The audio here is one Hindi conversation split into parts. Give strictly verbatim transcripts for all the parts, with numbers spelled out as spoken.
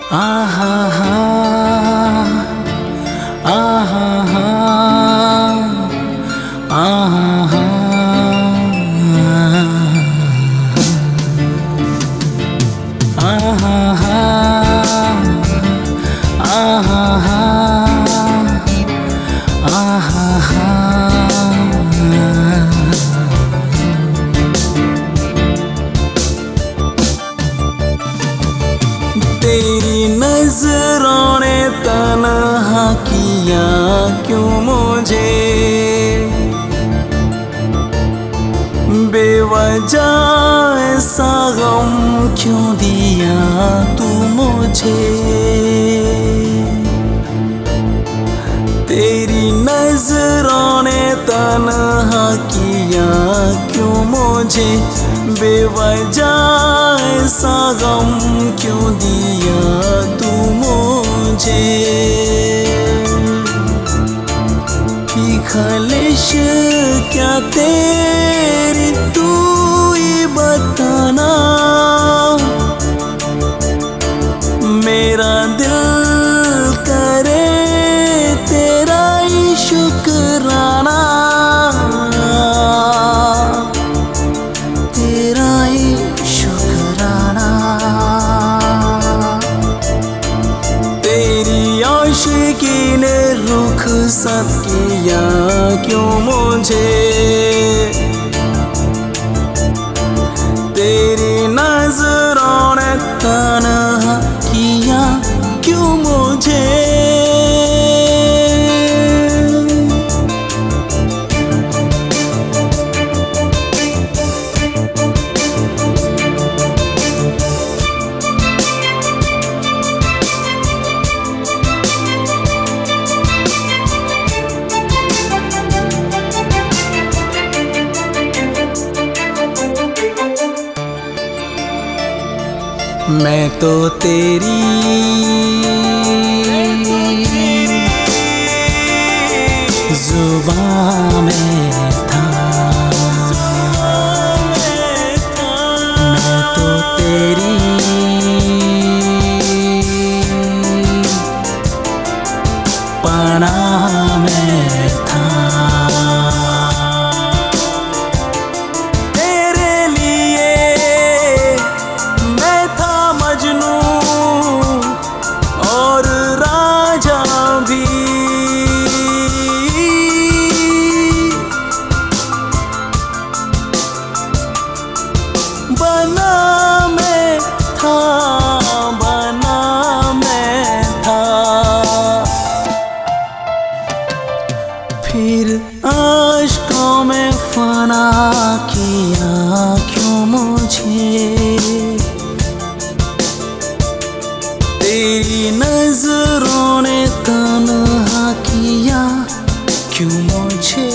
आहा हा आहा हा आहा हा आहा हा आहा हा आहा हा। तेरी नजरों ने तन्हा किया क्यों मुझे, बेवजह ऐसा गम क्यों दिया तू मुझे। तेरी नजरों ने तन्हा किया क्यों मुझे, बेवजह ऐसा गम क्यों दिया तू मुझे। की खलिश क्या तेरी तू ही बताना, मेरा दिल करे तेरा ही शुक्राना, तेरा ही शुक्राना। तेरी आशिकी ने रुखसत किया क्यों मुझे, तेरी नजरों ने तन्हा किया क्यों मुझे। मैं तो तेरी जुबां में था, मैं तो तेरी पनाह में था। बना मैं था, बना मैं था, फिर आशिकों में फना किया क्यों मुझे। तेरी नजरों ने तन्हा किया क्यों मुझे।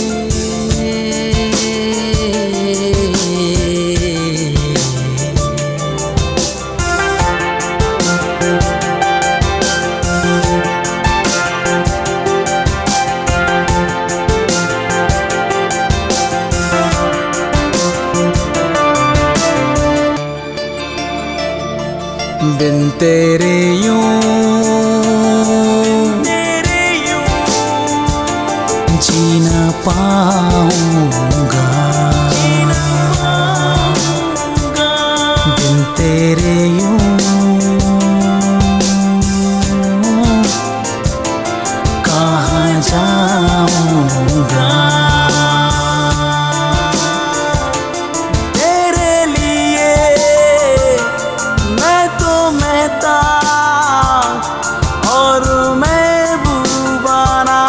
बिन तेरे यूं तेरे यूं जी ना पाऊंगा, बिन तेरे यूं कहाँ जाऊंगा। और महबूबाना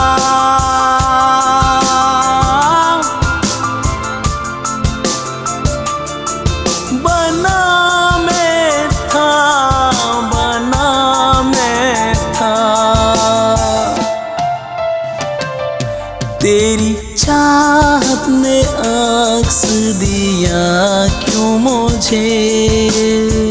बना मैं था, बना मैं था। तेरी चाहत ने अक्स दिया क्यों मुझे।